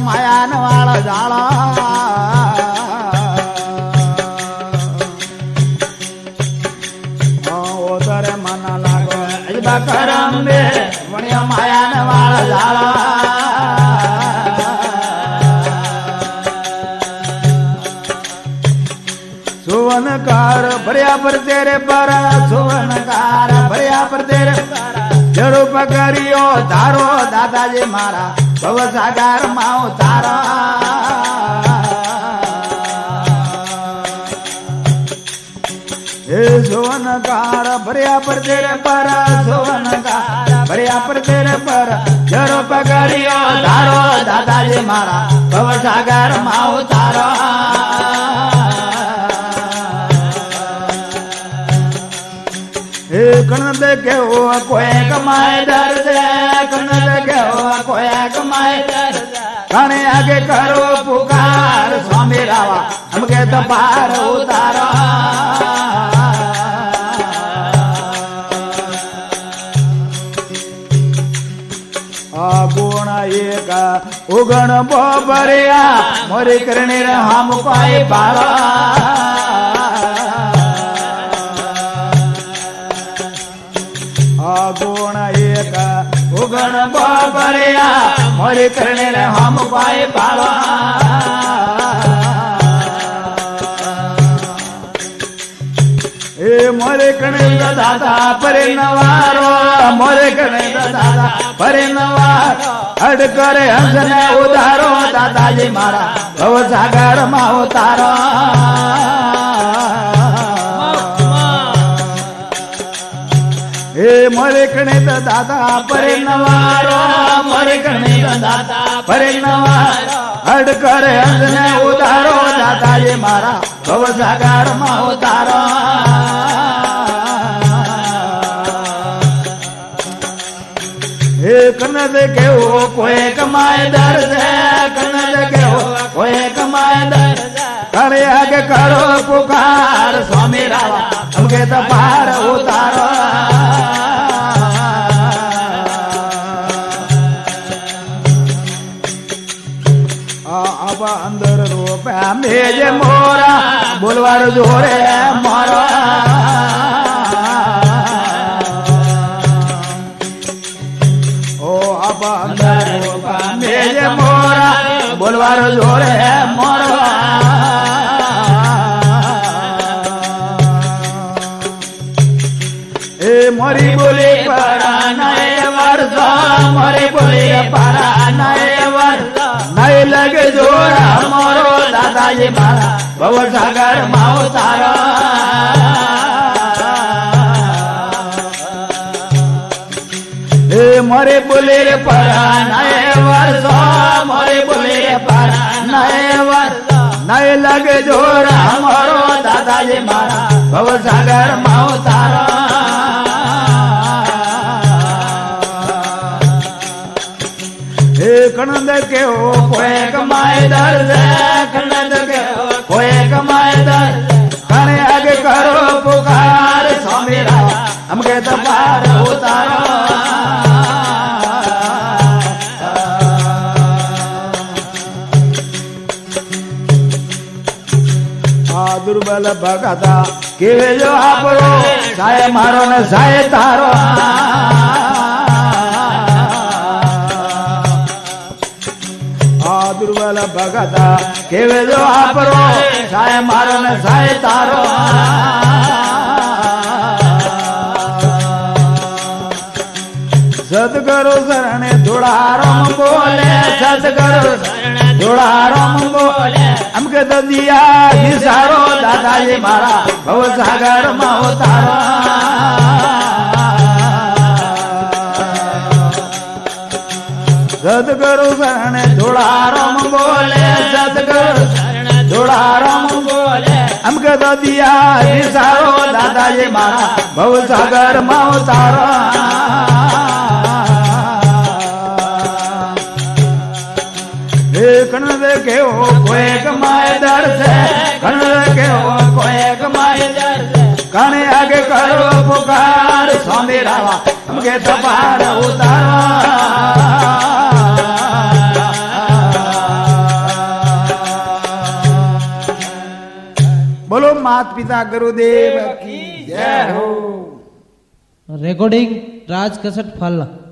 मायान वाला जाला ओतरे मन लागो इबा करम में वणिया मायान वाला जाला सुवनकार भरिया पर तेरे पर सुवनकार भरिया पर तेरे जड़ो पकड़ियो तारो दादाजी मारा भव सागर माओ तारा हे सुवनकार भरिया पर तेरे पर सुवनकार भरिया पर तेरे पर जड़ो पकड़ियो तारो दादाजी मारा भव सागर माओ तारा कनद के हो कोई कमाए दर्द कनद के हो कोई कमाए दर्द कने आगे करो पुकार स्वामी रावा हमके तो पार उतारो गुण एक उगण बोबरिया मोरी करने हम कोई पारा गुण एक उगण बोबरिया मोरे करने रे हम पाए पावा ए मोरे करने दादा परे नवारो मोरे करने दादा परे नवारो अड करे हंसने उधारो दादाजी मारा भव सागर मा उतारो मोरे कणे दादा परे नवारो मोरे कणे दादा परे नवारो हड करे अंजने उधारो दादाजी मारा भव सागर मा उतारो हे कनद के हो कोई कमाए दर्द कनद के हो कोई कमाए दर्द करे आगे करो पुकार स्वामी रावा हमके तो पार उतारो अब अंदर रूप मेज मोरा बोलवार जोरे मारा ओ अब अंदर रूप मेज मोरा बोलवार जोरे मारा ए मोरी बोली परा नए वर्ष मोरी बोली परा नए वर्ष नए लगे जोरा मोरो दादाजी मारा भव सागर माओ तारा ए मोरे बोले रे परा नए वर्ष मोरे बोले रे परा नए वर्ष नए लगे जोरा मोरो दादाजी मारा भव सागर माओ तारा कनद के हो कोई कमाए दर्द कनद के हो कोई कमाए दर्द कने आगे करो पुकार स्वामी रावा हमके तो पार उतारो दुर्बल भगता के जो आपरो साय मारो न साय तारो दुर्बल भगता केवे जो आपरो साय मारो न साय तारो सतगुरु शरणे दुड़ारम बोले सतगुरु शरणे दुड़ारम बोले हमके तो दिया निसारो दादाजी मारा भव सागर मा उतारो सतगुरु शरण दुड़ारम बोले सतगुरु शरण दुड़ारम बोले हमके तो दिया निसारो दादाजी मारा भव सागर मा उतारो कनद के हो कोई कमाए दर्द कनद के हो कोई कमाए दर्द कने आगे करो पुकार स्वामी रावा हमके तो पार उतारो माता पिता गुरुदेव की जय हो। रिकॉर्डिंग राज कसट फल।